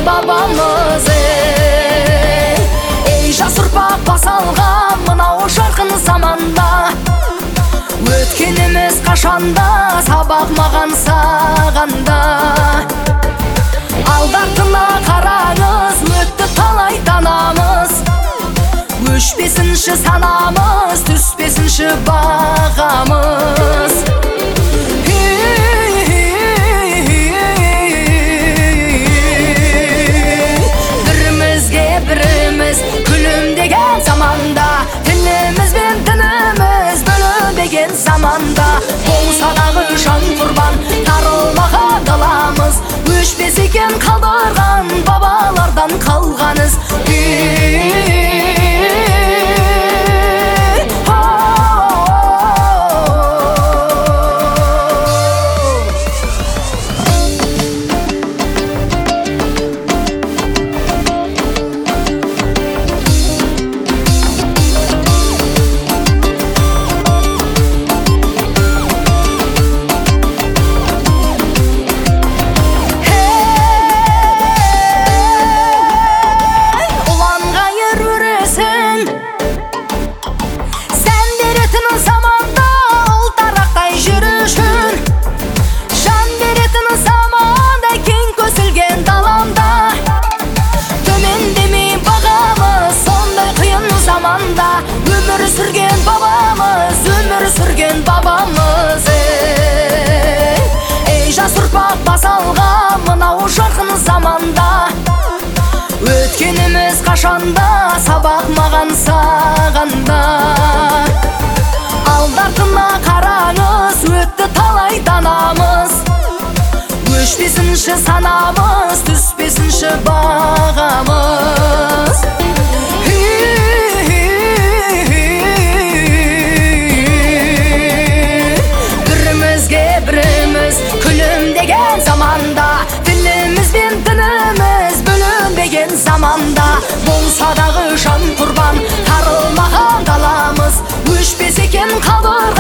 бабамыз. Ей жас ұрпақ баса алған мынау жарқын заманда, өткеніміз қашанда сабақ маған сағанда. Алдартына қараңыз, өтті талай данамыз, өшпесінші санамыз, түспесінші бағамыз. Бірімізге біріміз күлімдеген заманда, тіліміз бен дініміз бөлінбеген заманда, болса дағы жан құрбан тарылмаған даламыз, өшпес екен қалдырған бабалардан қалғаныз. Өмір сүрген бабамыз, өмір сүрген бабамыз. Ей жас ұрпақ баса алған мынау жарқын заманда, өткеніміз қашанда сабақ маған сағанда. Алдартына қараңыз, өтті талай данамыз, өшпесінші санамыз, түспесінші бағамыз. Күлімдеген заманда, тіліміз бен дініміз бөлінбеген заманда, болса дағы жан құрбан тарылмаған даламыз, өшпес екен қалдырған